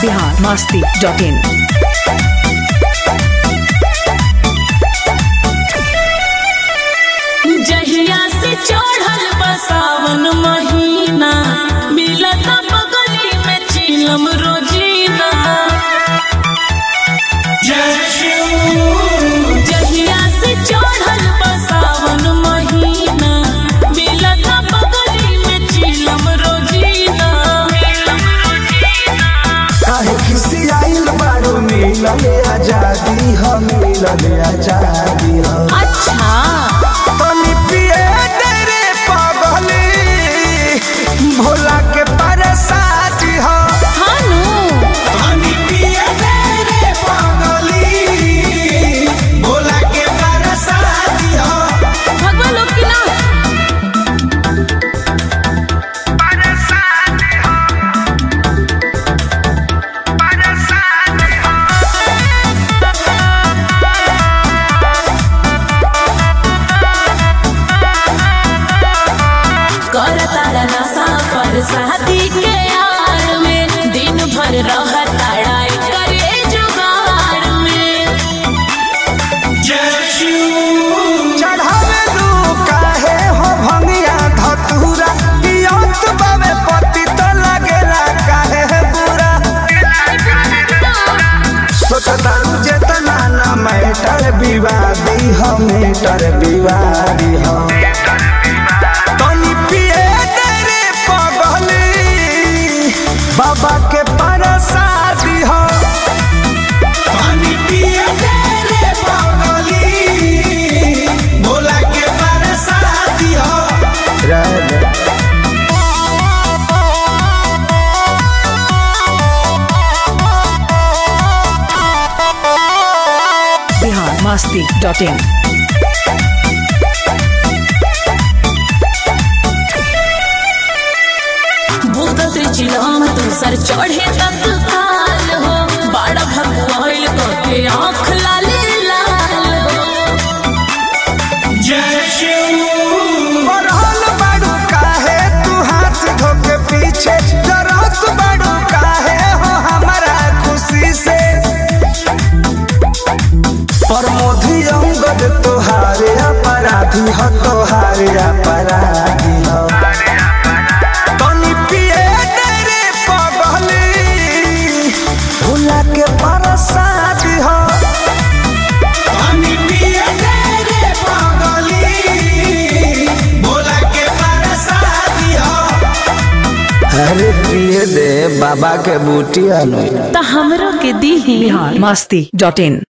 biharmasti.in। जहिया से चढ़ल बसावन महीना मिलत बगली में चिलम रोजीना। जहिया से चढ़ल बसावन महीना मिलत बगली में चिलम रोजीना। काहे खिसियाइल बारू मिलल आजादी हो मिलल आजादी हो। अच्छा भोला के परसादी हो भोला के परसादी हो। भगवान लोग की ना शादी के यार में दिन भर रहता करे जुगाड़ में। चढ़ावे लू काहे हो भंगिया धतूरा पियत बावे पति तो लगेला काहे बुरा। सोचता जेतना ना मैटर विवादी हो मैटर विवादी हो। बाबा के परसादी हो भोला के परसादी हो। biharmasti.in। चिलम दूसर चढ़े तक काल हो बड़ा भगवाइल के आँख लाले लाल हो। बढ़ल बाड़ू काहे तू हाथ धोके पीछे डरत बाड़ू काहे हो हमारा खुशी से। प्रमोदी अंगद तोहारे अपराधी हो तोहारे अपराधी हो। भोला के परसादी हो भोला के परसादी हो। अरे पिए दे बाबा के बूटी अनु तो हमरो के दी biharmasti.in।